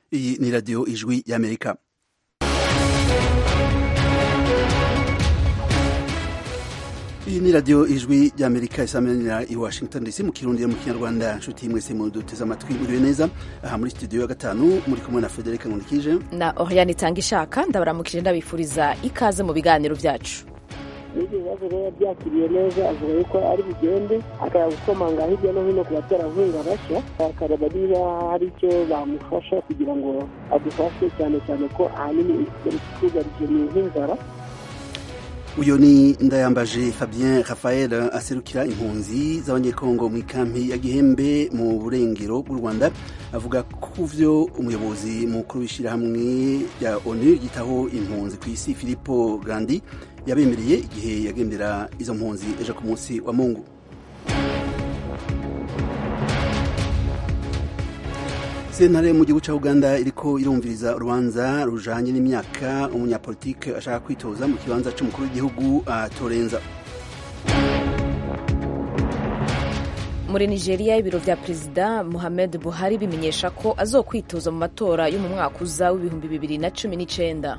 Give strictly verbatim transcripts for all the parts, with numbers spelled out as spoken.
Iyi ni radiyo ijwi y'Amerika. Iyi ni radiyo ijwi y'Amerika isamanira i Washington D C mu Kirundi mu Kinyarwanda. Nshuti mwese muduteze amatwi muriwe neza. Aha muri studio ya gatanu muri kumwe na Frederic Nkundikije na Oriane Tangishaka. Ndabaramukije ndabifuriza ikaze mu biganiro byacu. N'ibyo bibazo rero byakiriye neza, avuga yuko ari bugende akagukomanga hirya no hino ku baterankunga bashya, akareba niba hari icyo bamufasha kugira ngo adufashe, cyane cyane ko ahanini twugarije mu nk'inzara. Uyo ni Ndayambaje Fabien Raphael aserukira impunzi z'abanyekongo mu ikampi ya Gihembe mu burengero bw'u Rwanda, avuga ku vyo umuyobozi mukuru w'ishirahamwe rya ONU yitaho impunzi ku isi Filippo Grandi yabemereye igihe yagendera izo mpunzi ejo ku munsi wa Mungu. Sentare mu gihugu ca Uganda iriko irumviriza urubanza rujanye n'imyaka umunyapolitike ashaka kwitoza mu kibanza c'umukuru w'igihugu atorenza. Muri Nigeria ibiro vya Perezida Muhammadu Buhari bimenyesha ko azokwitoza mu matora yo mu mwaka uza w'ibihumbi bibiri na cumi n'icenda.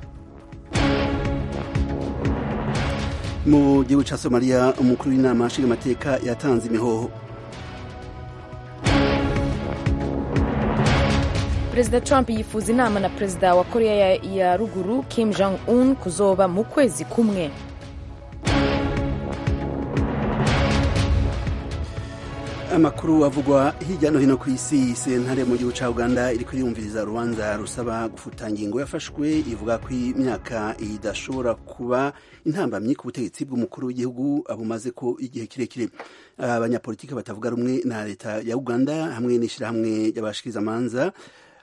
Mu gihugu ca Somalia umukuru w'inama nshingamateka yatanze imihoho. Perezida Trump yifuza inama na Perezida wa Korea ya, ya ruguru Kim Jong-un kuzoba mu kwezi kumwe. Amakuru avugwa hirya no hino ku isi. Sentare mu gihugu ca Uganda iriko irumviriza urubanza rusaba gufuta ingingo yafashwe ivuga ko imyaka idashobora kuba intambamyi ku butegetsi bw'umukuru w'igihugu abumaze ko igihe kirekire. Abanyapolitiki batavuga rumwe na leta ya Uganda hamwe n'ishirahamwe ry'abashikirizamanza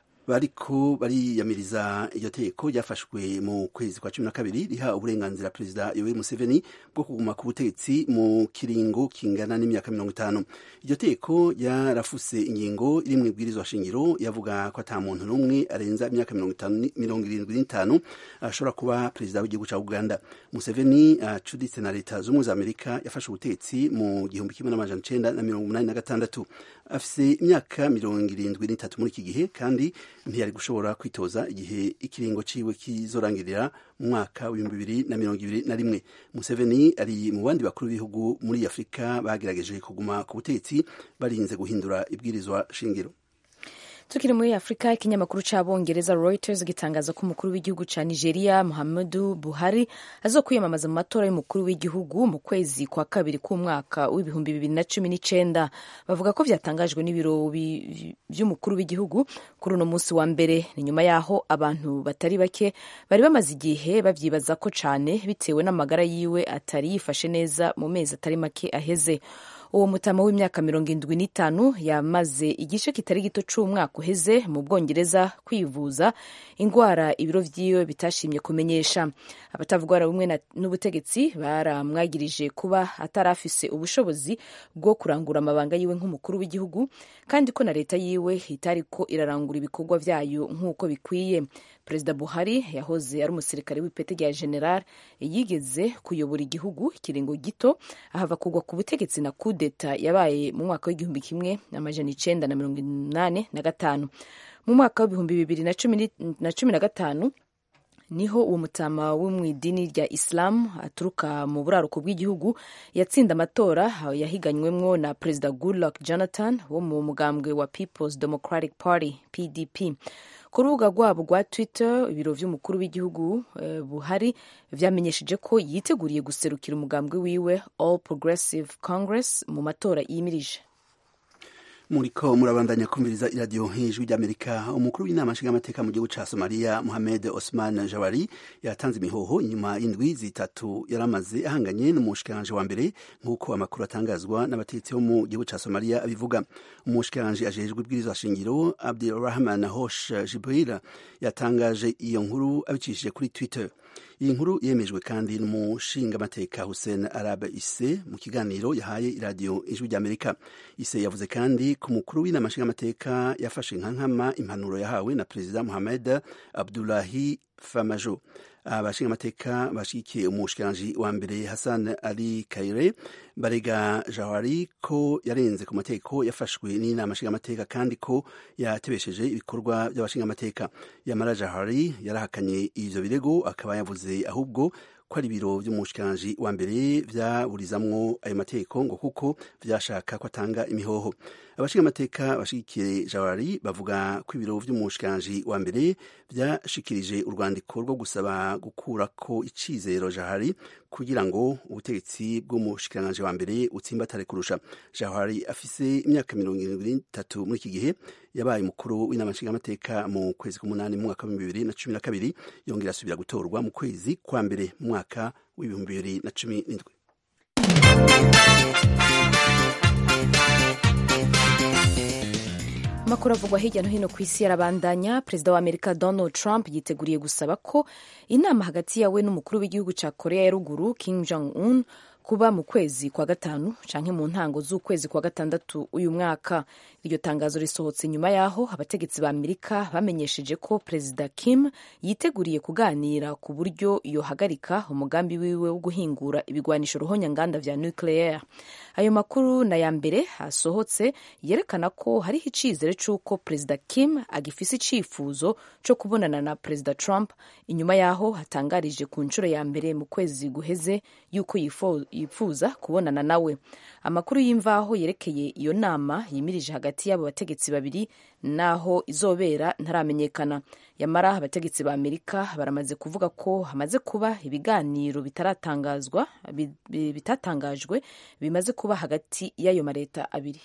bariko bariyamiriza iryo teko ryafashwe mu kwezi kwa cumi na kabiri riha uburenganzira Perezida Yoweri Museveni bwo kuguma ku butegetsi mu kiringo kingana n'imyaka mirongo itanu. Iryo teko yarafuse ingingo iri mu ibwirizwa shingiro yavuga ko ata muntu n'umwe arenza imyaka mirongo irindwi n'itanu ashobora kuba Perezida w'igihugu ca Uganda. Museveni acuditse na leta z'ubumwe za Amerika yafashe ubutegetsi mu gihumbi kimwe n'amajana icenda na mirongo umunani na gatandatu. Afise imyaka mirongo irindwi n'itatu muri iki gihe kandi ntiyari gushobora kwitoza igihe ikiringo ciwe kizorangirira mu mwaka w'ibihumbi bibiri na mirongo ibiri na rimwe. Museveni ari mu bandi bakuru b'ibihugu muri Afurika bagerageje kuguma ku butegetsi barinze guhindura ibwirizwa shingiro. Tukiri muri Afrika, ikinyamakuru c'abongereza Reuters gitangaza ko umukuru w'igihugu ca Nigeria Muhammadu Buhari azokwiyamamaza mu matora y'umukuru w'igihugu mu kwezi kwa kabiri k'umwaka w'ibihumbi bibiri na cumi n'icenda. Bavuga ko vyatangajwe n'ibiro vy'umukuru w'igihugu kuri uno musi wa mbere. Ni nyuma yaho abantu batari bake bari bamaze igihe bavyibaza ko cane bitewe n'amagara yiwe atari yifashe neza mu mezi atari make aheze. Uwo mutama w'imyaka mirongo indwi n'itanu yamaze igice kitari gito c'umwaka uheze mu Bwongereza kwivuza ingwara ibiro vyiwe bitashimye kumenyesha. Abatavuga rumwe n'ubutegetsi baramwagirije kuba atarafise ubushobozi bwo kurangura amabanga yiwe nk'umukuru w'igihugu, kandi ko na leta yiwe itariko irarangura ibikorwa vyayo nk'uko bikwiye. Perezida Buhari yahoze ari umusirikare w'ipete rya general, yigeze kuyobora igihugu ikiringo gito ahava kugwa ku butegetsi na kudeta yabaye mu mwaka w'igihumbi kimwe amajana icenda na mirongo inani na gatanu. Mu mwaka w'ibihumbi bibiri na cumi na gatanu niho uwo mutama wo mw'idini rya Islam aturuka mu buraruko bw'igihugu yatsinda amatora yahiganywemwo na Perezida Goodluck Jonathan wo mu mugambwe wa People's Democratic Party P D P. Ku rubuga rwabo rwa Twitter, ibiro vy'umukuru w'igihugu eh, Buhari vyamenyesheje ko yiteguriye guserukira umugambwe wiwe All Progressive Congress mu matora yimirije. Muriko murabandanya kumviriza iradiyo ijwi ry'Amerika. Umukuru w'inama nshingamateka mu gihugu ca Somalia Mohamed Osman Jawari yatanze imihoho inyuma y'indwi zitatu yaramaze ahanganye n'umushikiranje wa mbere, nk'uko amakuru atangazwa n'abategetsi bo mu gihugu ca Somalia abivuga. Umushikiranje ajejwe ibwirizwa shingiro Abdirahman Hosh Jibril yatangaje iyo nkuru abicishije kuri Twitter. Iyi nkuru yemejwe kandi n'umushingamateka Hussein Arab Isse mu kiganiro yahaye iradiyo ijwi ry'Amerika. Isse yavuze kandi ku mukuru w'inama nshingamateka yafashe nkankama impanuro yahawe na Perezida Mohamed Abdullahi Farmajo. abashingamateka bashigikiye umushikiranganji wa mbere Hassan Ali Kaire barega Jawari ko yarenze ku mategeko yafashwe n'inama nshingamateka kandi ko yatebesheje ibikorwa by'abashingamateka. Yamara Jawari yarahakanye ivyo birego, akaba yavuze ahubwo ko ari ibiro vy'umushikiranganji wa mbere vyaburizamwo ayo mategeko ngo kuko vyashaka ko atanga imihoho. Abashingamateka bashigikiye Jawari bavuga ko ibiro vy'umushikiranganji wa mbere vyashikirije urwandiko rwo gusaba gukurako icizero Jawari kugira ngo ubutegetsi bw'umushikiranganji wa mbere utsimbatare kurusha. Jawari afise imyaka mirongo irindwi n'itatu muri iki gihe, yabaye umukuru w'inama nshingamateka mu kwezi k'umunani mu mwaka w'ibihumbi bibiri na cumi na kabiri, yongera asubira gutorwa mu kwezi kwa mbere mu mwaka w'ibihumbi bibiri na cumi n'indwi. Amakuru avugwa hirya no hino ku isi yarabandanya. Perezida wa Amerika Donald Trump yiteguriye gusaba ko inama hagati yawe n'umukuru w'igihugu ca Korea ya ruguru Kim Jong Un kuba mu kwezi kwa gatanu canke mu ntango z'ukwezi kwa gatandatu uyu mwaka. Iryo tangazo risohotse nyuma yaho abategetsi ba Amerika bamenyesheje ko Perezida Kim yiteguriye kuganira ku buryo yohagarika umugambi wiwe wo guhingura ibigwanisho ruhonyanganda vya nucleaire. Ayo makuru na ya mbere asohotse yerekana ko hariho icizere c'uko Perezida Kim agifise icifuzo co kubonana na Perezida Trump inyuma yaho hatangarije ku nshuro ya mbere mu kwezi guheze yuko yifuza kubonana nawe. Amakuru y'imvaho yerekeye iyo nama yimirije hagati y'abo bategetsi babiri naho izobera ntaramenyekana. Yamara abategetsi ba Amerika baramaze kuvuga ko hamaze kuba ibiganiro bitaratangazwa bitatangajwe bimaze kuba hagati y'ayo mareta abiri.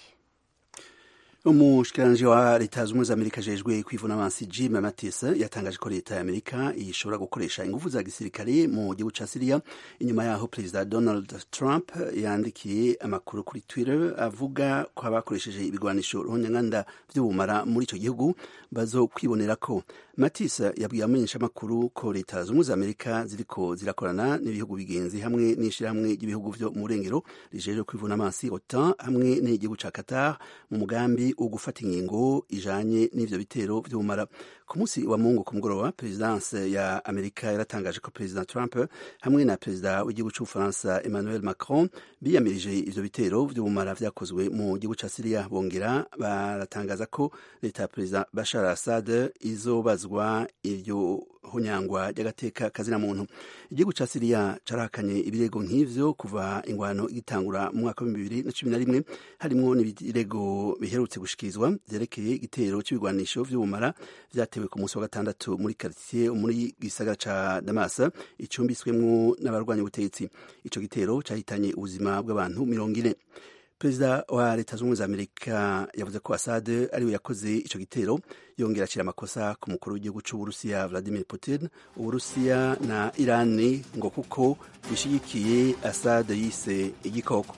Umushikiranganji wa leta z'ubumwe za Amerika ajejwe kwivuna abansi Jim Mattis yatangaje ko leta ya Amerika ishobora gukoresha ingufu za gisirikare mu gihugu ca Syria inyuma yaho Perezida Donald Trump yandikiye amakuru kuri Twitter avuga ko abakoresheje ibigwanisho ruhonyanganda vy'ubumara muri ico gihugu bazo kwibonera ko. Mattis yabwiye amenyesha amakuru ko leta z'ubumwe za Amerika ziriko zirakorana n'ibihugu bigenzi hamwe n'ishirahamwe ry'ibihugu vyo mu Burengero rijejwe kwivuna abansi OTAN hamwe n'igihugu ca Qatar mu mugambi ugufata ingingo ijanye n'ivyo bitero vy'ubumara. Ku munsi wa Mungu ku mugoroba, Presidence ya Amerika yaratangaje ko President Trump hamwe na Perezida w'igihugu c'Ubufaransa Emmanuel Macron biyamirije ivyo bitero vy'ubumara vyakozwe mu gihugu ca Syria. Bongera baratangaza ko leta ya Perezida Bashar al-Assad izobazwa iryo honyangwa ry'agateka kazina muntu. Igihugu ca Syria carahakanye ibirego nk'ivyo kuva ingwano igitangura mu mwaka wa bibiri na cumi na rimwe, harimwo n'ibirego biherutse gushikirizwa vyerekeye igitero c'ibigwanisho vy'ubumara vyatewe ku munsi wa gatandatu muri quartier muri gisagara ca Damas icumbitswemwo n'abarwanya ubutegetsi. Ico gitero cahitanye ubuzima bw'abantu mirongo ine. Perezida wa leta z'ubumwe za Amerika yavuze ko Assad ariwe yakoze ico gitero, yongera acira amakosa ku mukuru w'igihugu c'Uburusiya Vladimir Putin. Uburusiya na Irani ngo kuko bishigikiye Assad yise igikoko.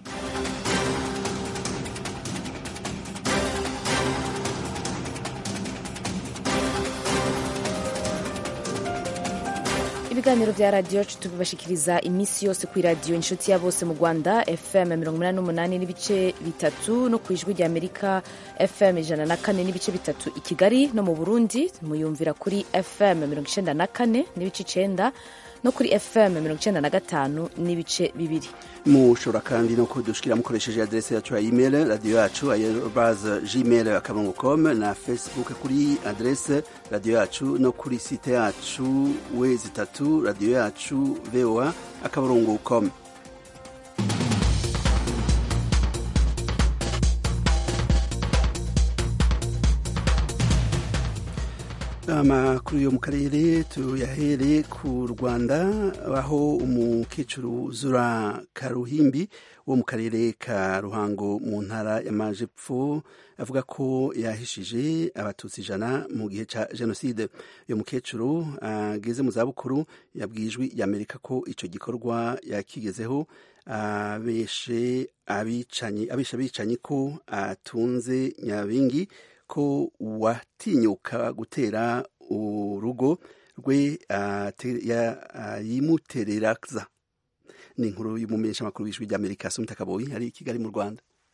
Ibiganiro vya radio tubibashikiriza imisi yose ku radio inshuti ya bose mu Rwanda F M mirongo umunani n'umunani n'ibice bitatu no kwijwi rya Amerika F M ijana na kane n'ibice bitatu i Kigali, no mu Burundi muyumvira kuri F M mirongo icenda na kane n'ibice icenda no kuri F M mirongo icenda na gatanu n'ibice bibiri. Mushobora kandi no kudushikira mukoresheje adresse yacu ya email radio yacu arobase gmail akarongo com na Facebook kuri adresse radio yacu no kuri site yacu wezi tatu radio yacu voa akarongo com. Amakuru yo mu karere tuyahere ku Rwanda, aho umukecuru Zura Karuhimbi wo mu karere ka Ruhango mu ntara y'Amajepfo avuga ko yahishije abatutsi ijana mu gihe ca jenoside. Uyo mukecuru ageze mu zabukuru yabwijwe y'Amerika ko ico gikorwa yakigezeho abeshe abicanyi abesha abicanyi ko atunze Nyabingi, ko watinyuka gutera urugo rwe yimutereraza. Ni inkuru y'umumenyesha makuru w'ijwi ry'Amerika Sumta Kaboyi ari i Kigali mu Rwanda.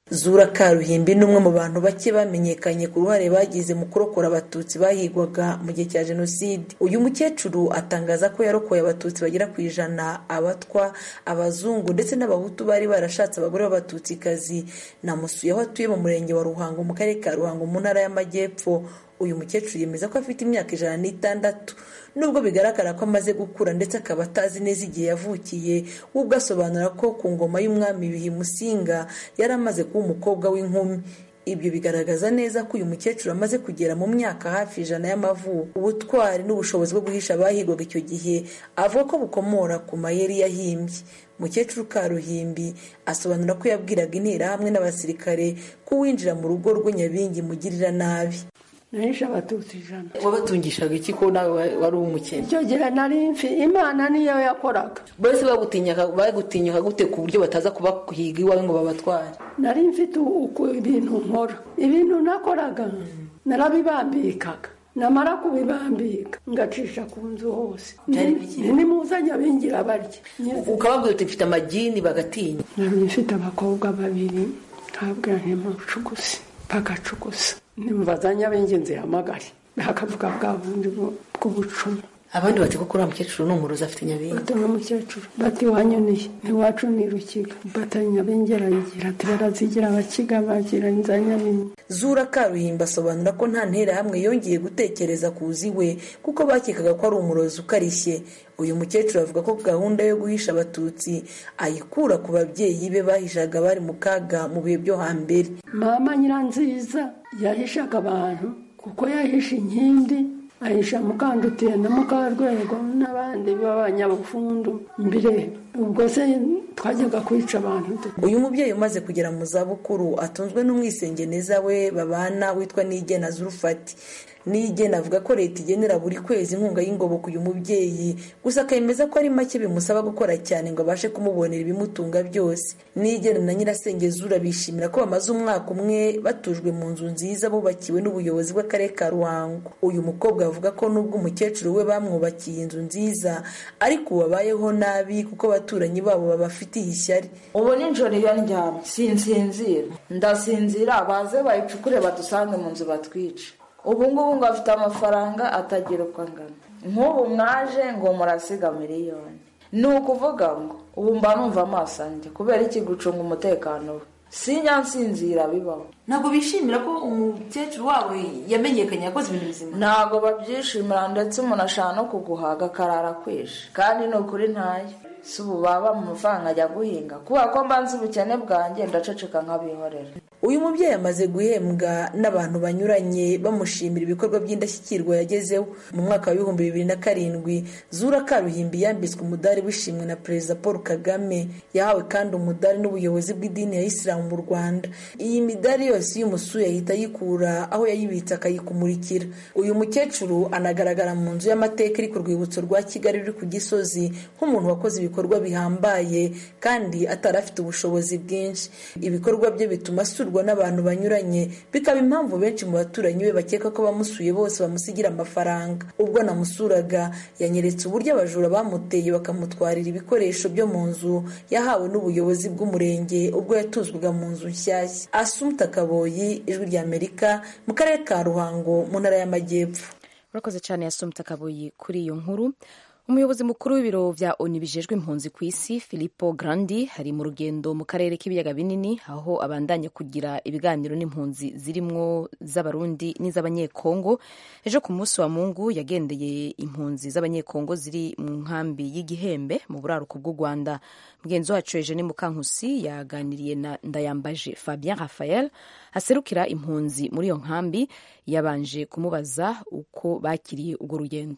Zura Karuhimbi ni umwe mu bantu bake bamenyekanye ku ruhare bagize mu kurokora abatutsi bahigwaga mu gihe cya jenoside. Uyu mukecuru atangaza ko yarokoye abatutsi bagera ku ijana, abatwa, abazungu ndetse n'abahutu bari barashatse abagore b'abatutsikazi. Namusuye aho atuye mu murenge wa Ruhango mu karere ka Ruhango mu ntara y'Amajyepfo. Uyu mukecuru yemeza ko afite imyaka ijana n'itandatu nubwo bigaragara ko amaze gukura ndetse akaba atazi neza igihe yavukiye. Ubwo asobanura ko ku ngoma y'umwami Yuhi Musinga yari amaze kuba umukobwa w'inkumi. Ibyo bigaragaza neza ko uyu mukecuru amaze kugera mu myaka hafi ijana y'amavuko. Ubutwari n'ubushobozi bwo guhisha abahigwaga icyo gihe avuga ko bukomora ku mayeri yahimbye. Mukecuru Karuhimbi asobanura ko yabwiraga interahamwe n'abasirikare ko uwinjira mu rugo rwe Nyabingi mugirira nabi. Nahisha abatutsi ijana. Wabatungishaga iki ko nawe wari umukene? Icyo gihe nari mfi, Imana niyo yakoraga. Bose bagutinyaka bagutinyaka gute ku buryo bataza kubahiga iwawe ngo babatware? Nari mfite uko ibintu nkora. Ibintu nakoraga narabibambikaga. Namara kubibambika ngacisha ku nzu hose. Ni muzanya bingira barya. Ukababwira uti mfite amagini bagatinya. Nari mfite abakobwa babiri kabwa ntimucugusi bagacugusa. Nimubazanya bengenze hamagari bakavuga bwa bundi bw'ubucumi. Abandi bati ko kuri mukecuru n'umuroza afite Nyabingi. Bati mukecuru bati wanyuniye ntiwacu ni Rukiga. Bati Nyabingera yigira ati barazigira abakiga bagira inzanya nini. Zura Karuhimbi asobanura ko nta ntera hamwe yongeye gutekereza kuzi we kuko bakekaga ko ari umurozi ukarishye. Uyu mukecuru avuga ko gahunda yo guhisha abatutsi ayikura ku babyeyi be bahishaga bari mu kaga mu bihe byo hambere. Mama Nyiranziza yahishaga abantu kuko yahisha inkindi, ahisha Mukandutiye na Mukarwego n'abandi b'abanyabufundu mbere. Ubwo se twajyaga kwica abantu. Uyu mubyeyi umaze kugera mu zabukuru atunzwe n'umwisengeneza we babana witwa Nigena Zulfati. Nigena avuga ko leta igenera buri kwezi inkunga y'ingoboka uyu mubyeyi, gusa akemeza ko ari make bimusaba gukora cyane ngo abashe kumubonera ibimutunga byose. Nigena na Nyirasenge Zura bishimira ko bamaze umwaka umwe batujwe mu nzu nziza bubakiwe n'ubuyobozi bw'akarere ka Ruhango. Uyu mukobwa avuga ko nubwo umukecuru we bamwubakiye inzu nziza ariko babayeho nabi kuko abaturanyi babo babafitiye ishyari. Ubu nijoro iyo ndyamye sinsinzira, ndasinzira baze bayicukure badusange mu nzu batwice. Ubu ngubu ngo afite amafaranga atagira uko angana. Nk'ubu mwaje ngo murasiga miliyoni. Ni ukuvuga ngo ubu mba numva amaso anjye kubera iki gucunga umutekano we. Sinya nsinzira bibaho. Ntabwo bishimira ko umukecuru wawe yamenyekanye yakoze ibintu bizima? Ntabwo babyishimira ndetse umuntu ashaka no kuguhaga karara kwishe. Kandi ni ukuri ntayo. Si ubu baba mu mafaranga ajya guhinga kubera ko mbanze ubukene bwanjye ndaceceka nk'abihorera. Uyu mubyeyi amaze guhembwa n'abantu banyuranye bamushimira ibikorwa by'indashyikirwa yagezeho. Mu mwaka wa ibihumbi bibiri na karindwi Zura Karuhimbi yambitswe umudari w'ishimwe na Perezida Paul Kagame. Yahawe kandi umudari n'ubuyobozi bw'idini ya Isilamu mu Rwanda. Iyi midari yose y'umusuye ahita ayikura aho yayibitse akayikumurikira. Uyu mukecuru anagaragara mu nzu y'amateka iri ku rwibutso rwa Kigali ruri ku Gisozi nk'umuntu wakoze ibikorwa bihambaye kandi atarafite ubushobozi bwinshi. Ibikorwa bye bituma asurwa n'abantu banyuranye, bikaba impamvu benshi mu baturanyi be bakeka ko bamusuye bose bamusigira amafaranga. Ubwo namusuraga yanyeretse uburyo abajura bamuteye bakamutwarira ibikoresho byo mu nzu yahawe n'ubuyobozi bw'umurenge ubwo yatuzwaga mu nzu nshyashya. Assumpta Kaboyi, Ijwi ry'Amerika, mu karere ka Ruhango mu ntara y'Amajyepfo. Urakoze cyane Assumpta Kaboyi kuri iyo nkuru. Umuyobozi mukuru w'ibiro vya O N U bijejwe impunzi ku isi Filippo Grandi hari mu rugendo mu karere k'ibiyaga binini aho abandanya kugira ibiganiro n'impunzi zirimwo z'abarundi n'iz'abanyekongo. Ejo ku munsi wa Mungu yagendeye impunzi z'abanyekongo ziri mu nkambi y'Igihembe mu buraruko bw'u Rwanda. Mugenzi wacu Eugene Mukankusi yaganiriye na Ndayambaje Fabien Raphael aserukira impunzi muri iyo nkambi, yabanje kumubaza uko bakiriye urwo rugendo.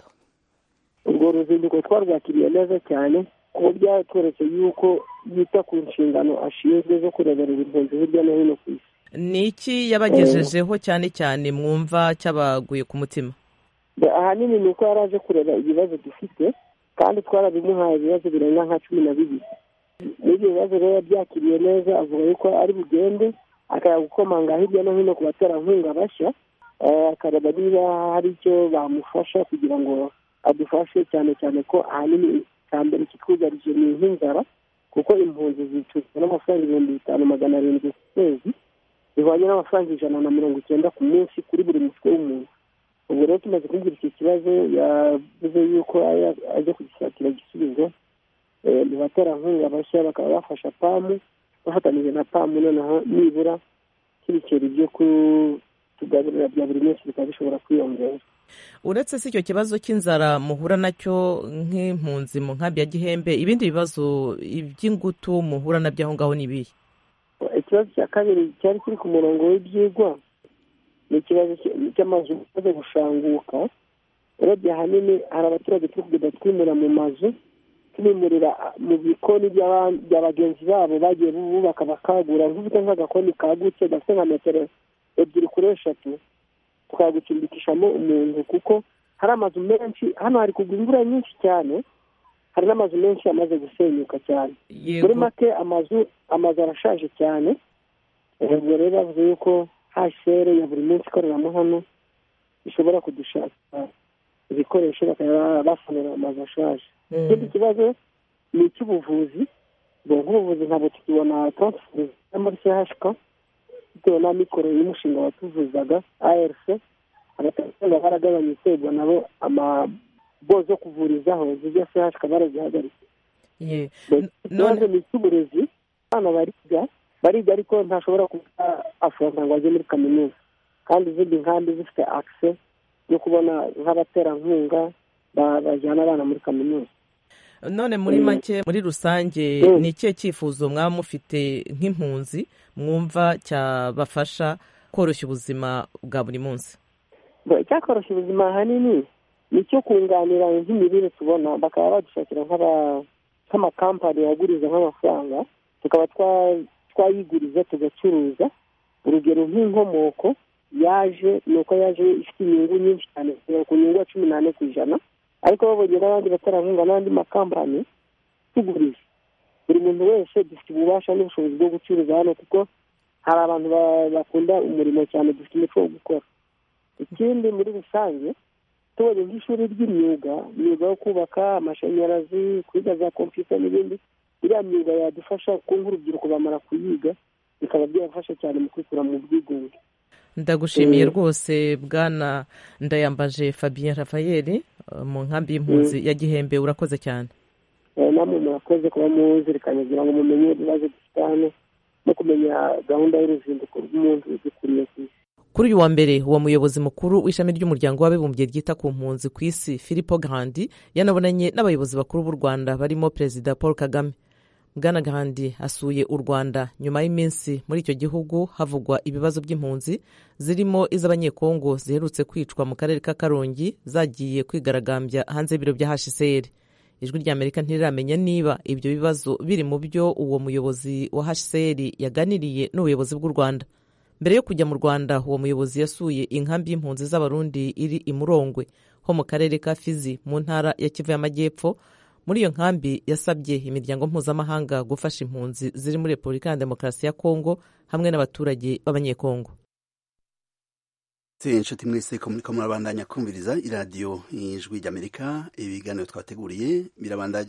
Urwo ruzinduko twarwakiriye neza cyane kuko byatweretse yuko yita ku nshingano ashinzwe zo kurebera impunzi hirya no hino ku isi. Ni iki yabagejejeho cyane cyane mwumva cyabaguye ku mutima? Ahanini ni uko yaraje kureba ibibazo dufite kandi twarabimuhaye ibibazo birenga nka cumi na bibiri. N'ibyo bibazo rero yabyakiriye neza, avuga yuko ari bugende akajya gukomanga hirya no hino ku baterankunga bashya, akareba niba hari icyo bamufasha kugira ngo adufashe, cyane cyane ko ahanini cya mbere kitwugarije ni nk'inzara kuko impunzi zicuzwa n'amafaranga ibihumbi bitanu magana arindwi ku kwezi bihwanye n'amafaranga ijana na mirongo icyenda ku munsi kuri buri mutwe w'umuntu. ubwo rero tumaze kubwira iki kibazo yavuze yuko ajya kugishakira igisubizo mu baterankunga bashya bakaba bafasha pamu bafatanyije na pamu noneho nibura kibikera ibyo kutugaburira bya buri munsi bikaba bishobora kwiyongera. uretse si icyo kibazo cy'inzara muhura nacyo nk'impunzi mu nkambi ya Gihembe, ibindi bibazo iby'ingutu muhura nabyo aho ngaho ni ibihe? Ikibazo cya kabiri cyari kiri ku murongo w'ibyigwa ni ikibazo cy'amazu amaze gushanguka. urebye ahanini hari abaturage turi kugenda twimura mu mazu tubimurira mu bikoni bya bagenzi babo bagiye bubaka bakagura, nk'ufite nk'agakoni kagutse gafite nka metero ebyiri kuri eshatu tukagucumbikishamo umuntu, kuko hari amazu menshi hano hari kugwa imvura nyinshi cyane, hari n'amazu menshi amaze gusenyuka cyane. muri make amazu amazu arashaje cyane. ubwo rero bavuze yuko hashere ya buri munsi ikoreramo hano ishobora kudushaka ibikoresho bakaba basanira amazu ashaje. ikindi kibazo ni icy'ubuvuzi. nk'ubuvuzi ntabwo tukibona transfer muri C H K bitewe na mikoro y'umushinga watuvuzaga A R C, abatanga baragabanya itegwa nabo amabo zo kuvurizaho zijya C H K barazihagaritse. none ni icy'uburezi, abana bariga bariga ariko ntashobora kuba afronta ngo ajye muri kaminuza, kandi izindi nkambi zifite access yo kubona nk'abaterankunga bajyana abana muri kaminuza. none muri make muri rusange ni ikihe cyifuzo mwaba mufite nk'impunzi mwumva cyabafasha koroshya ubuzima bwa buri munsi? icyakoroshya ubuzima ahanini ni icyo kunganira nk'imirire tubona, bakaba badushakira nk'amakampani yaguriza nk'amafaranga tukaba twayiguriza tugacuruza. urugero nk'inkomoko yaje ni uko yaje ifite inyungu nyinshi cyane ku nyungu ya cumi n'ane ku ijana, ariko babonye n'abandi baterankunga n'andi makampani tuguriza. buri muntu wese dufite ububasha n'ubushobozi bwo gucuruza hano, kuko hari abantu bakunda umurimo cyane, dufite umuco wo gukora. ikindi muri rusange tubonye nk'ishuri ry'imyuga, imyuga yo kubaka, amashanyarazi, kwiga za kompiyuta n'ibindi, iriya myuga yadufasha kuko nk'urubyiruko bamara kuyiga bikaba byabafasha cyane mu kwikura mu bwigunge. ndagushimiye rwose bwana Ndayambaje Fabien Raphael mu nkambi y'impunzi ya Gihembe, urakoze cyane. namwe murakoze kuba muzirikanye kugira ngo mumenye ibibazo dufite hano no kumenya gahunda y'uruzinduko rw'umuntu dukuriye ku isi. kuri uyu wa mbere uwo muyobozi mukuru w'ishami ry'umuryango w'abibumbye ryita ku mpunzi ku isi Filippo Grandi yanabonanye n'abayobozi bakuru b'u Rwanda barimo Perezida Paul Kagame. Bwana Grandi asuye u Rwanda nyuma y'iminsi muri icyo gihugu havugwa ibibazo by'impunzi zirimo iz'abanyekongo ziherutse kwicwa mu karere ka Karongi zagiye kwigaragambya hanze y'ibiro bya H C R. ijwi ry'Amerika ntiriramenya niba ibyo bibazo biri mu byo uwo muyobozi wa H C R yaganiriye n'ubuyobozi bw'u Rwanda. mbere yo kujya mu Rwanda uwo muyobozi yasuye inkambi y'impunzi z'abarundi iri i Murongwe ho mu karere ka Fizi mu ntara ya Kivu y'Amajyepfo. muri iyo nkambi yasabye imiryango mpuzamahanga gufasha impunzi ziri muri Repubulika ya Demokarasi ya Kongo hamwe n'abaturage b'abanyekongo. inshuti mwese ko muriko murabandanya kumviriza iradiyo ijwi ry'Amerika, ibiganiro twateguriye birabandanya.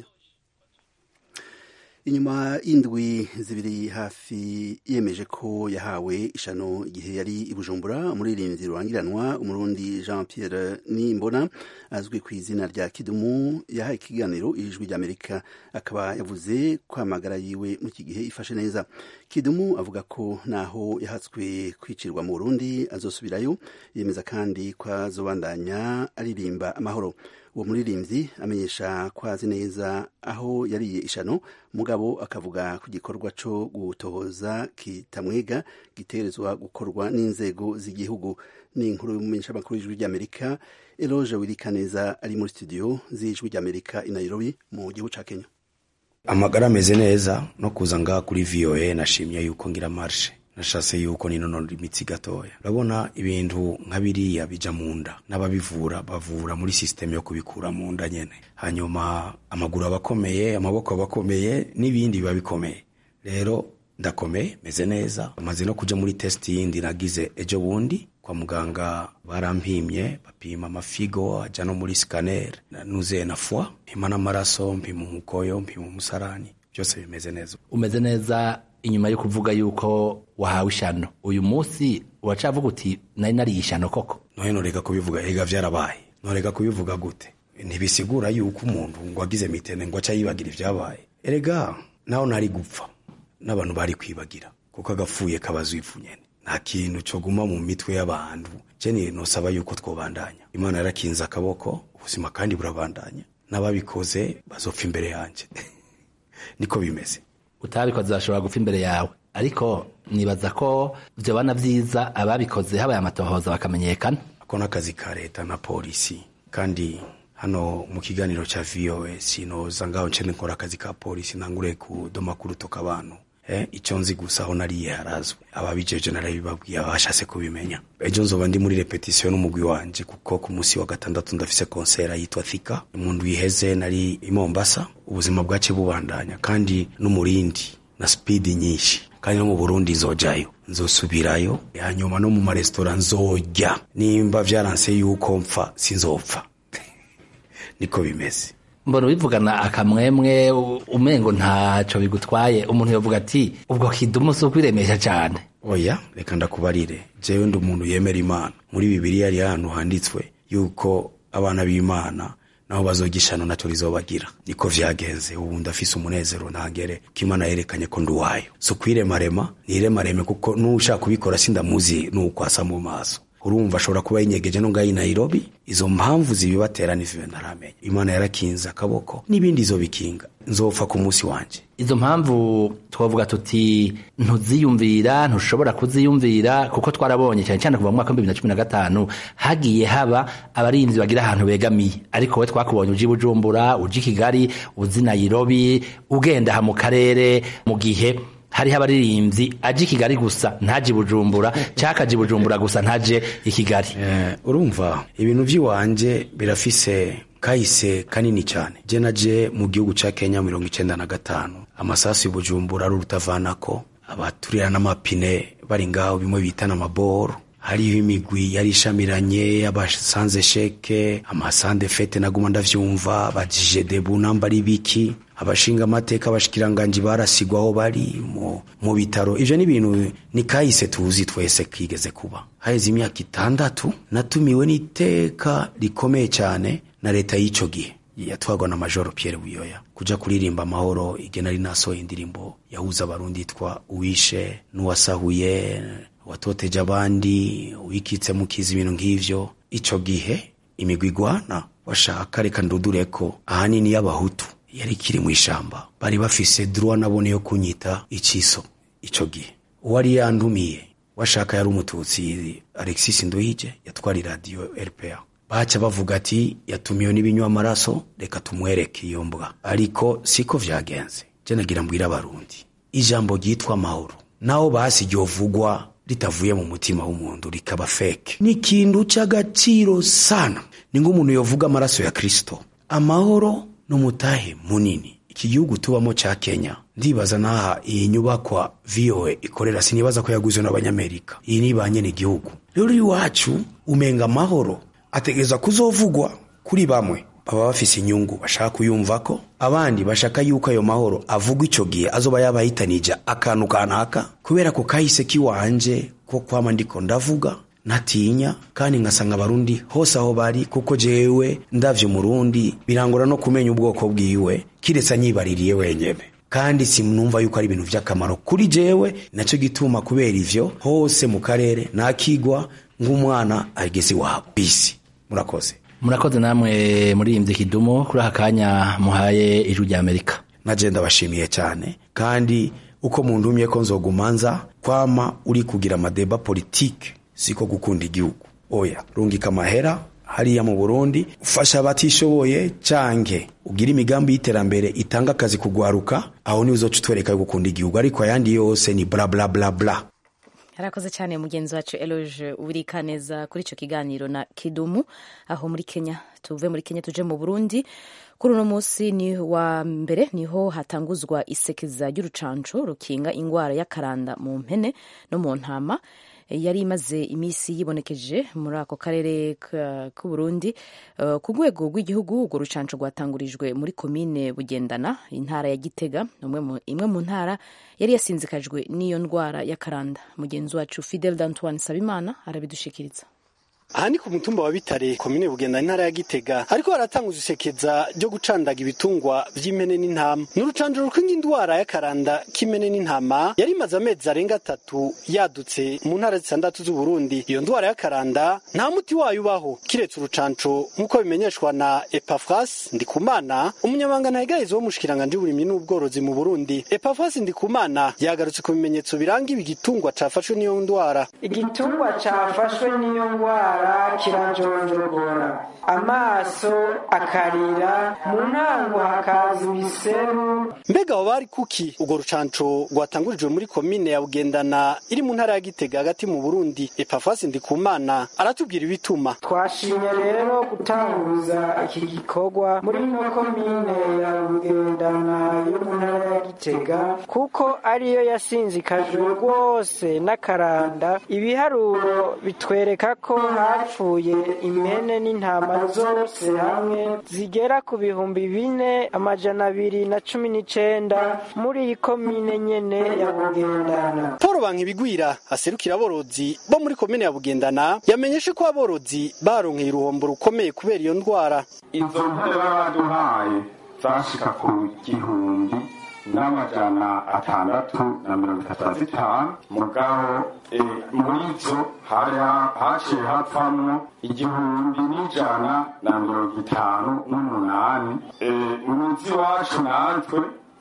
inyuma y'indwi zibiri hafi yemeje ko yahawe ishano igihe yari i Bujumbura umuririmbyi rurangiranwa umurundi Jean Pierre Nimbona azwi ku izina rya Kidumu yahaye ikiganiro ijwi ry'Amerika, akaba yavuze ko amagara yiwe mu iki gihe ifashe neza. Kidumu avuga ko naho yahatswe kwicirwa mu Burundi azosubirayo, yemeza kandi ko azobandanya aririmba amahoro. uwo muririmbyi amenyesha ko azi neza aho yariye ishano, mugabo akavuga ku gikorwa cyo gutohoza kitamwega giterezwa gukorwa n'inzego z'igihugu. ni inkuru y'umumenyeshamakuru w'ijwi ry'Amerika Eloge Wirikaneza ari muri studio z'ijwi ry'Amerika i Nairobi mu gihugu ca Kenya. Amagara ameze neza, no kuza ngaha kuri V O A nashimye yuko ngira marche, nashase yuko ninonora imitsi gatoya. Urabona ibintu nka biriya bija mu nda, n'ababivura bavura muri system yo kubikura mu nda nyene, hanyuma amaguru abakomeye, amaboko abakomeye, n'ibindi biba bikomeye. Rero ndakomeye, meze neza, maze no kuja muri test yindi nagize ejo bundi kwa muganga, barampimye bapima amafigo aja no muri scanner, nuze na foie, mpima n'amaraso, mpima umukoyo, mpima umusarani. byose bimeze neza. Umeze neza inyuma yo kuvuga yuko wahawe ishano uyu munsi uracavuga uti nari nari ishano koko? Noye noreka kubivuga ega vyarabaye, noreka kubivuga gute? Ntibisigura yuko umuntu ngo agize mitene ngo aca yibagira ivyabaye. Erega naho nari gupfa n'abantu bari kwibagira kuko agafuye kabazo ifu nyene, nta kintu cyo guma mu mitwe y'abantu. Jeni nosaba yuko twobandanya, Imana yarakinza akaboko, ubuzima kandi burabandanya, n'ababikoze bazopfa imbere yanje niko bimeze. Utabikoze bashobora gupfa imbere yawe, ariko nibaza ko vyo bana vyiza ababikoze habaye amatohoza bakamenyekana. Ako n'akazi ka leta na polisi, kandi hano mu kiganiro cha V O A sinoza ngaho ncene nkora akazi ka polisi nangure ku domakuru toka abantu. Eh, icyo nzi gusa aho nariye harazwe, ababijeje narabibabwiye abashase kubimenya. Ejo nzoba ndi muri repetition n'umugwi wanje kuko ku munsi wa gatandatu ndafise concert yitwa Thika. Umuntu yiheze nari i Mombasa, ubuzima bwace bubandanya kandi n'umurindi na speed nyinshi, kandi no mu Burundi nzojayo, nzosubirayo, hanyuma no mu ma restaurant nzojya, nimba vyaranse yuko mpfa sinzopfa. Niko bimeze. Mbona bivugana akamwemwe umengo ntaco bigutwaye, umuntu yovuga ati ubwo kidumu so kwiremesha cyane. Oya, reka ndakubarire, jewe ndi umuntu yemera Imana. Muri Bibiliya yari ahantu handitswe yuko abana b'Imana naho bazogishano naco rizobagira. Niko vyagenze, ubu ndafise umunezero ntagere ko Imana yerekanye ko nduwayo. So kwiremarema niremareme kuko nushaka kubikora sindamuzi nuko asa mu maso. Urumva ashobora kuba yinyegeje no ngayi Nairobi, izo mpamvu zibibatera n'iviwe ntaramenya. Imana yarakinza akaboko n'ibindi izo bikinga, nzopfa ku munsi wanje. Izo mpamvu twavuga tuti ntuziyumvira, ntushobora kuziyumvira kuko twarabonye cyane cyane kuva mu mwaka wa bibiri na cumi na gatanu hagiye haba abarinzi bagira ahantu begamiye, ariko we twakubonye uji Bujumbura, uji Kigali, uzi Nairobi, ugenda ha mu karere mu gihe hari abaririmbyi aje Kigali gusa ntaje Bujumbura, cyakaje Bujumbura gusa ntaje i Kigali. Eh, urumva ibintu by'iwanje birafise kahise kanini cyane. Je naje mu gihugu ca Kenya mirongo icenda na gatanu, amasasu y'Ubujumbura ari urutavanako, abaturira n'amapine bari ngaho bimwe bitana amaboro, hariho imigwi yari ishamiranye, abasanze sheke, amasande fete naguma ndavyumva, bajije debu nambari biki, abashinga amateka abashikiranganje barasigwaho bari mu, mu bitaro. Ivyo ni ibintu ni kahise tuzi twese kigeze kuba. Haheze imyaka itandatu natumiwe n'iteka rikomeye cyane na leta y'ico gihe yatwagwa na Major Pierre Buyoya kuja kuririmba amahoro. Igena ari nasohoye indirimbo yahuza abarundi yitwa Uwishe n'uwasahuye, watoteje abandi, wikitse mukiza, ibintu nk'ivyo. Ico gihe imigwigwana washaka reka ndudureko ahanini y'abahutu yari kiri mu ishamba, bari bafise droit nabone yo kunyita iciso. Ico gihe uwari yandumiye washaka yari umututsi Alexis Nduhije yatwari radio R P A. Baca bavuga ati yatumiyo n'ibinywa amaraso, reka tumwereke iyo mbwa. Ariko siko vyagenze. Je nagira mbwira abarundi ijambo ryitwa amahoro naho basi ryovugwa ritavuye mu mutima w'umuntu rikaba fake, ni kintu c'agaciro sana. Ni nk'umuntu yovuga amaraso ya Kristo. Amahoro no mutahe munini iki gihugu tubamo ca Kenya. Ndibaza naha iyi nyubakwa V O A ikorera, sinibaza ko yaguzwe n'abanyamerika. Iyi ni banye n'igihugu. Rero iwacu umenga amahoro ategeza kuzovugwa kuri bamwe baba bafise inyungu bashaka kuyumva ko, abandi bashaka yuko ayo mahoro avugwa ico gihe azoba yabahitanija akantu kanaka, kubera ko kahise kiwanje ko kwama ndiko ndavuga natinya kandi ngasanga abarundi hose aho bari, kuko jewe ndavye umurundi birangora no kumenya ubwoko bwiwe kiretse nyibaririye wenyene, kandi simnumva yuko ari ibintu vy'akamaro kuri jewe. Naco gituma kubera ivyo hose mu karere nakigwa ng'umwana ageze wabo bisi. Murakoze. Murakoze namwe muri imvye kidumo kuri akanya muhaye ijwi rya Amerika. Naje ndabashimiye cyane, kandi uko mundumye ko nzogumanza kwama uri kugira amadeba politique siko gukunda igihugu. Oya, rungika amahera hariya mu Burundi, ufasha abatishoboye canke ugira imigambi y'iterambere itanga akazi kugwaruka, aho ni uzoca utwereka yo gukunda igihugu. Ariko ayandi yose ni bla bla bla bla. Harakoze cyane mugenzi wacu Eloge Urikaneza kuri ico kiganiro na Kidumu aho muri Kenya. Tuve muri Kenya tuje mu Burundi. Kuri uno munsi ni wa mbere niho hatanguzwa isekeza ry'urucanco rukinga ingwara y'akaranda mu mpene no mu ntama. yari imaze iminsi yibonekeje muri ako karere k'u Burundi. Uh, ku rwego rw'igihugu urwo rucanco rwatangurijwe muri komine Bugendana, intara ya Gitega, imwe mu ntara yari yasinzikajwe n'iyo ndwara y'akaranda. Mugenzi wacu Fidel D'Antoine Sabimana arabidushikiriza. Aha ni ku mutumba wa Bitare, komine Bugenda, intara ya Gitega, ariko haratanguza isekeza ryo gucandaga ibitungwa vy'impene n'intama. N'urucanco rw'indwara y'akaranda k'impene n'intama yari imaze amezi arenga atatu yadutse mu ntara zitandatu z'u Burundi. Iyo ndwara y'akaranda nta muti wayo ubaho kiretse urucanco, nk'uko bimenyeshwa na Epaphras Ndikumana, umunyamabanga ntayegayezi wo mushikiranganje w'uburimyi n'ubworozi mu Burundi. Epaphras Ndikumana yagarutse ku bimenyetso biranga igitungwa cafashwe n'iyo ndwara. Igitungwa cafashwe n'iyo ndwara kirajonjogora, amaso akarira, mu ntango hakaza ibiseru. Mbega abo bari kuki? Urwo rucanco rwatangurijwe muri komine ya Bugendana iri mu ntara ya Gitega hagati mu Burundi. Epaphras Ndikumana aratubwira ibituma. Twashimye rero gutanguza iki gikorwa muri no komine ya Bugendana yo mu ntara ya Gitega, kuko ariyo yasinzikajwe rwose n'akaranda. Ibiharuro bitwereka ko hapfuye impene n'intama zose hamwe zigera ku bihumbi bine amajana abiri na cumi n'icenda muri iyi komine nyene ya Bugendana. Paul Bankibigwira aserukira aborozi bo muri komine ya Bugendana yamenyeshe ko aborozi baronkeye uruhombo rukomeye kubera iyo ndwara. Izo mpene baduhaye zashika ku gihumbi n'amajana atandatu na mirongo itatu na zitanu, mugabo muri zo haciye hapfamwo igihumbi n'ijana na mirongo itanu n'umunani. Umuzi wacu natwe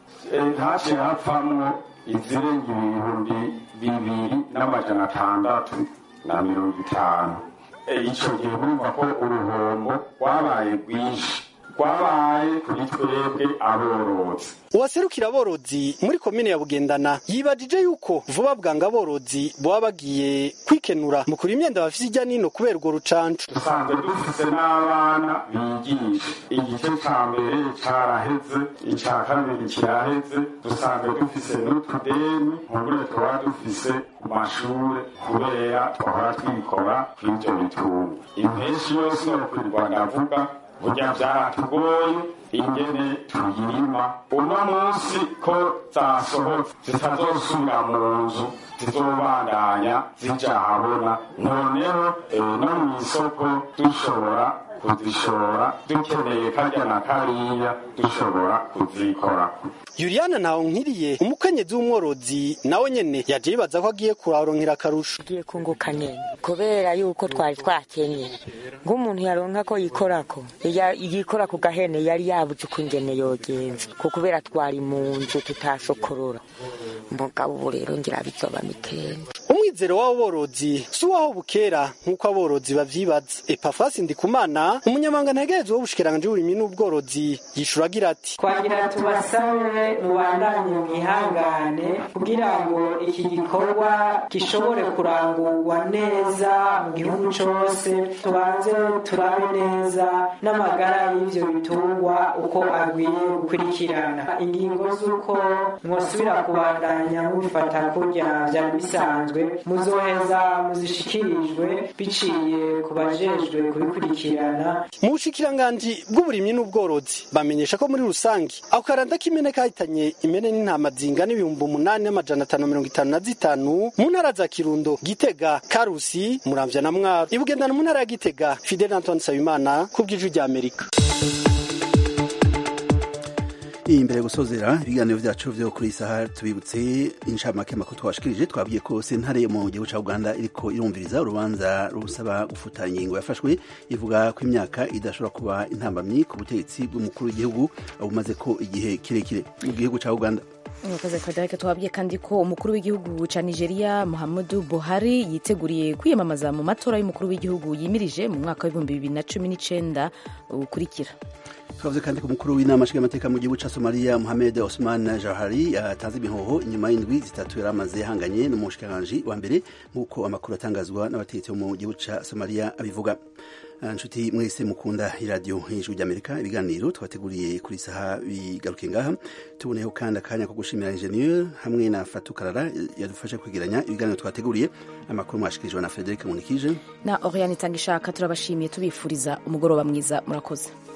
haciye hapfamwo izirenga ibihumbi bibiri n'amajana atandatu na mirongo itanu. Ico gihe urumva ko uruhombo rwabaye rwinshi, rwabaye kuri twebwe aborozi. Uwaserukira aborozi muri komine ya Bugendana yibajije yuko vuba bwanga aborozi boba bagiye kwikenura mu kuri imyenda bafise ijya nino kubera urwo rucanco. Dusanzwe dufise n'abana bigisha, igice ca mbere caraheze, ica kabiri kiraheze. Dusanzwe dufise n'utudeni nk'ubure twaba dufise ku mashure kubera twahora twikora kw'ivyo bitungwa. Impeshi yose no kwirwa ndavuga burya vyaratugoye ingene tuyirima. Uno munsi ko zasohotse zitazosubira mu nzu, zizobandanya zija habona, noneho no mw'isoko dushobora kuzishora, dukeneye karya na kariya dushobora kuzikora. Juliana Ntahonkiriye, umukenyezi w'umworozi, nawe nyene yaje yibaza ko agiye kuraronkera akarusho. Agiye kunguka nyene kubera yuko twari twakenye, nk'umuntu yaronka ko yikorako yikora ku gahene yari yabuze uko ingene yogenza, ko kubera twari mu nzu tutasokorora. Mugabo ubu rero ngira bizoba mitende. Umwizero w'abo borozi si uwaho bukera nk'uko aborozi bavyibaza. Epaphras Ndikumana, umunyamabanga ntayegayezi wo bushikiranganje w'uburimyi n'ubworozi, yishura agira ati: twagira tubasabe mubandanye mwihangane kugira ngo iki gikorwa gishobore kurangurwa neza mu gihugu cose. Tubanze turabe neza n'amagara y'ivyo bitungwa uko agwiye gukurikirana. Ingingo z'uko mwosubira kubandanya mubifata kurya vyari bisanzwe muzoheza muzishikirijwe biciye ku bajejwe kubikurikirana. Mu bushikiranganji bw'uburimyi n'ubworozi bamenyesha ko muri rusangi ako karanda k'imene kahitanye impene n'intama zingana ibihumbi umunani n'amajana atanu mirongo itanu na zitanu mu ntara za Kirundo, Gitega, Karusi, Muramvya na Mwaro. Ibugendana mu ntara ya Gitega, Fidel D'Antoine Sabimana ku bw'ijwi rya Amerika. Imbere gusozera ibiganiro vyacu vyo kuri saha tubibutse inshamake makuru twashikirije. Twabwiye ko sentare mu gihugu ca Uganda iriko irumviriza urubanza rusaba gufuta ingingo yafashwe ivuga ko imyaka idashobora kuba intambamyi ku butegetsi bw'umukuru w'igihugu abumaze ko igihe kirekire mu gihugu ca Uganda. Murakoze Frederic. Twabwiye kandi ko umukuru w'igihugu ca Nigeria Muhammadu Buhari yiteguriye kwiyamamaza mu matora y'umukuru w'igihugu yimirije mu mwaka w'ibihumbi bibiri na cumi n'icenda ukurikira. Twavuze kandi ko umukuru w'inama nshingamateka mu gihugu ca Somalia Mohamed Osman Jahari yatanze imihoho inyuma y'indwi zitatu yari amaze yahanganye n'umushikiranganji wa mbere nk'uko amakuru atangazwa n'abategetsi bo mu gihugu ca Somalia abivuga. inshuti mwese mukunda iradiyo y'ijwi ry'Amerika ibiganiro twateguriye kuri saha bigaruke ngaha tuboneyeho kandi akanya ko gushimira ingenieur hamwe na Fatukarara yadufashe kwegeranya ibiganiro twateguriye amakuru mwashikirijwe na Frederic Munikije na Oriane Tangishaka turabashimiye tubifuriza umugoroba mwiza murakoze.